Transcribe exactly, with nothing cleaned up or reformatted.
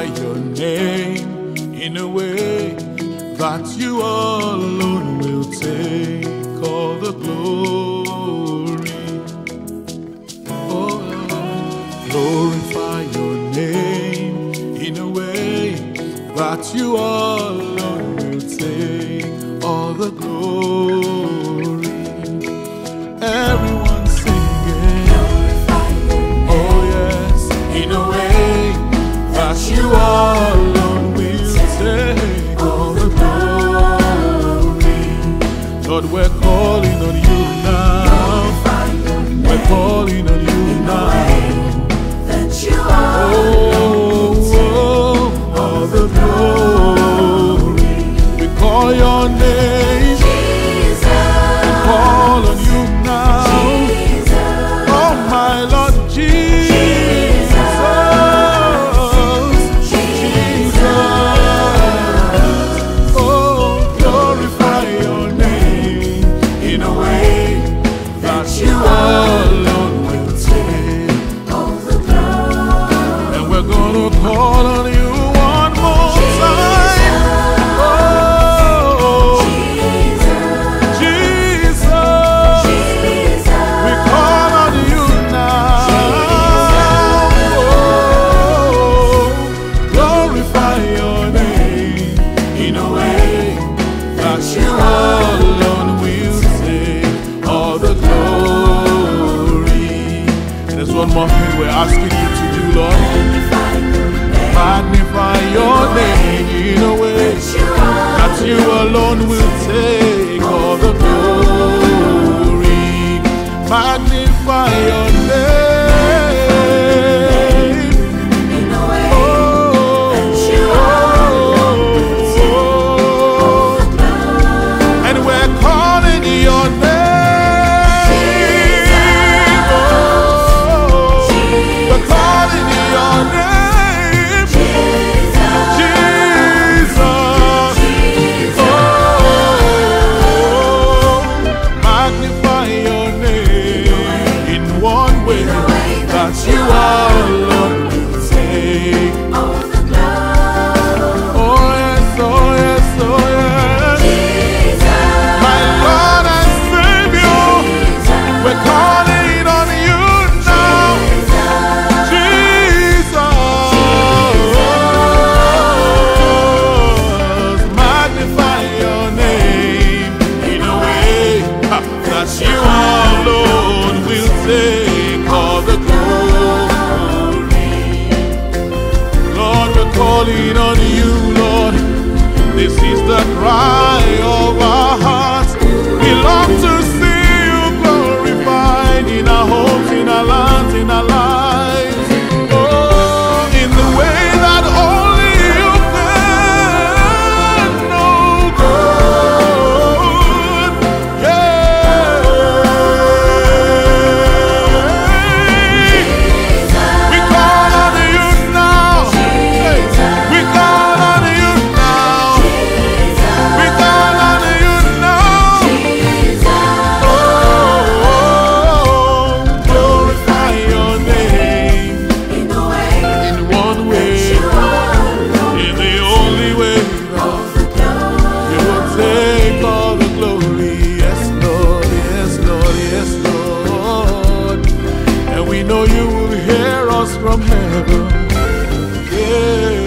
glorify your name in a way that you alone will take all the glory. Oh Lord, glorify your name in a way that you alone will take all the glory. Everyone singing, glorify your name. Oh yes, in a way that you alone will take all the glory. Lord, we're calling on you now. Glorify your name. We're calling on you In now. a way that you are. Oh, oh, all the glory. We call your name. Jesus. We call on you now. Jesus. Oh my Lord Jesus. Jesus. Oh, glorify your name in a way that you alone will take. All the glory. And we're gonna call on you one more time. Oh, Jesus. We call on you now. Oh, glorify your name in a way that you alone will take all the glory. And there's one more thing we're asking you to do, Lord. Magnify your name in a way that you alone will take all the glory. Magnify your name. In a way Oh, that you alone will take all the glory. and we're calling your name. Oh, we're calling your name. Jesus. Oh, magnify your name in one way that you alone will take. All the glory. Oh yes, oh yes, oh yes. Jesus. My Lord and Savior, we're calling on you now. Jesus, magnify your name in a way ha, that you alone will take all the glory. Lord, we're calling on you, Lord. This is the cry of our hearts. We long to see you glorified in our homes, in our lands, in our lives. Oh, in the way that only you can. Oh, God. Yeah. We call on you now. Hey, we call on you now. We call on you now. Oh, glorify your name In the way in one way, you alone in the only way all the glory. you will take all the glory. Yes, Lord, yes, Lord, yes, Lord. And we know you will hear us from heaven. Yeah.